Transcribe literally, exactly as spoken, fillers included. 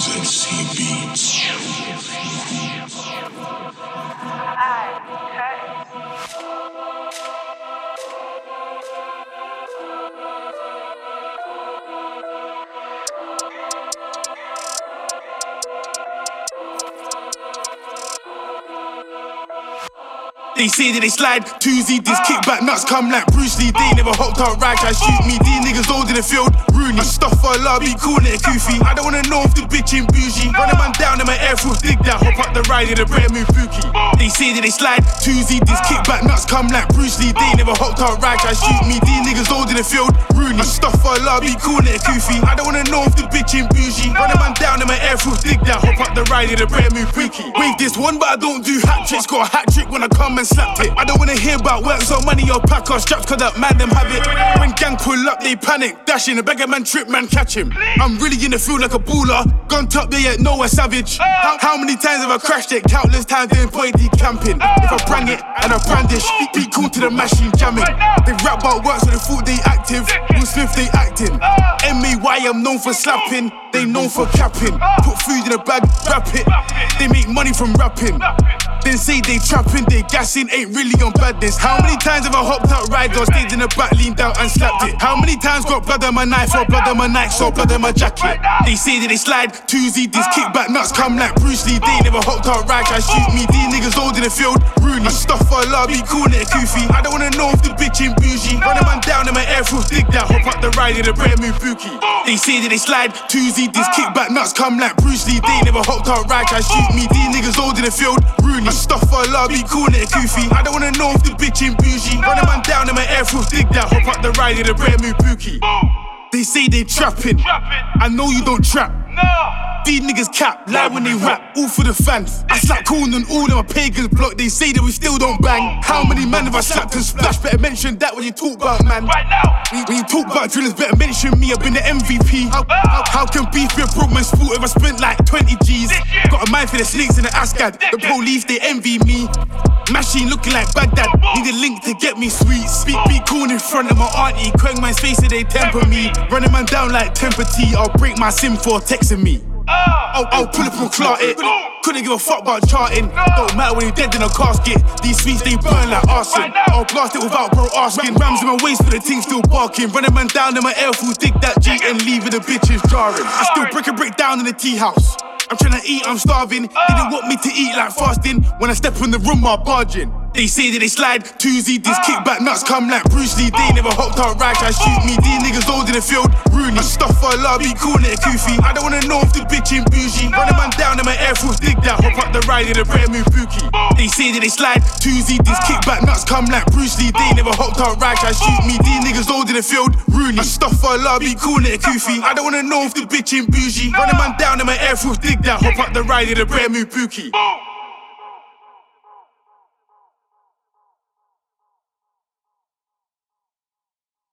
Z C Beats. They say that they slide, Tuesday, this kickback nuts come like Bruce Lee. They never hopped out right, try shoot me. These niggas old in the field, Rooney. I stuff for a lot, be calling it goofy. I don't wanna know if the bitch ain't bougie. Run a man down in my Air Force, dig that, hop up the ride in a brand new Pookie. They say that they slide, Tuesday, this kickback nuts come like Bruce Lee. They never hopped out right, try shoot me. These niggas old in the field, Rooney. I stuff for a lot, be calling it goofy. I don't wanna know if the bitch ain't bougie. Run a man down in my Air Force, dig that, hop up the ride in a brand new Pookie. Wave this one, but I don't do hat tricks. Got a hat trick when I come and slapped it. I don't wanna hear about work, so money or pack or straps, cause that man them have it. When gang pull up, they panic, dashing. A beggar man trip, man catch him. I'm really in the field like a baller. Gun top, they yet know a savage. How, how many times have I crashed it? Countless times doing pointy camping. If I brang it and I brandish, be cool to the machine jamming. They rap about work, so they thought they active. Will Smith, they acting. M A Y, I'm known for slapping. They known for capping. Put food in a bag, wrap it. They make money from rapping. Then say they trapping, they gassing, ain't really on badness. How many times have I hopped out ride or stayed in the back, leaned out and slapped it? How many times got blood on my knife or blood on my Nikes or blood on my jacket? They say that they slide, Tuesday, this kickback nuts come like Bruce Lee. They never hopped out ride, try shoot me. These niggas old in the field, Rooney. I stuff for a lot, be calling it goofy. I don't wanna know if the bitch ain't bougie. Run a man down in my Air Force, dig that, hop up the ride in a brand new Pookie. They say that they slide, Tuesday, this kickback nuts come like Bruce Lee. They never hopped out ride, try shoot me. These niggas old in the field, Rooney. I stuff for a lot, be calling it goofy. I don't wanna know if the bitch ain't bougie. Run a man down in my Air Force, dig that, hop up the ride in a brand new Pookie. They say they trapping, I know you don't trap. These niggas cap, lie when they rap, all for the fans. I slap corn on all of my pagans block, they say that we still don't bang. How many man have I slapped and splash? Better mention that when you talk about, man. When you talk about drillers, better mention me, I've been the M V P. How, how, how can beef be a broke man's fault if I spent like twenty G's? Got a mind for the snakes in the Ascad, the police, they envy me. Machine looking like Baghdad, need a link to get me sweet. Speak, be cool in front of my auntie, Quang man's face so they temper me. Running man down like temper T, I'll break my sim for texting me. I'll, I'll pull up and clot it. Couldn't give a fuck about charting. Don't matter when you're dead in a casket. These sweets they burn like arson. I'll blast it without bro asking. Rams in my waist, but the team still barking. Running man down in my Air Force, dig that G and leaving the bitches jarring. I still break a break down in the tea house. I'm tryna eat, I'm starving. They didn't want me to eat like fasting. When I step in the room, I'm barging. They say that they slide, Tuesday, this kickback nuts come like Bruce Lee. They never hopped out right, try shoot me. These niggas old in the field, Rooney. I stuff for a lot, be calling it goofy. I don't wanna know if the bitch ain't bougie. Run a man down in my Air Force, dig that, hop up the ride in a brand new Pookie. They say that they slide, Tuesday, this kickback nuts come like Bruce Lee. They never hopped out right, try shoot me. These niggas old in the field, Rooney. I stuff for a lot, be calling it goofy. I don't wanna know if the bitch ain't bougie. Run a man down in my Air Force, dig that, hop up the ride in a brand new Pookie.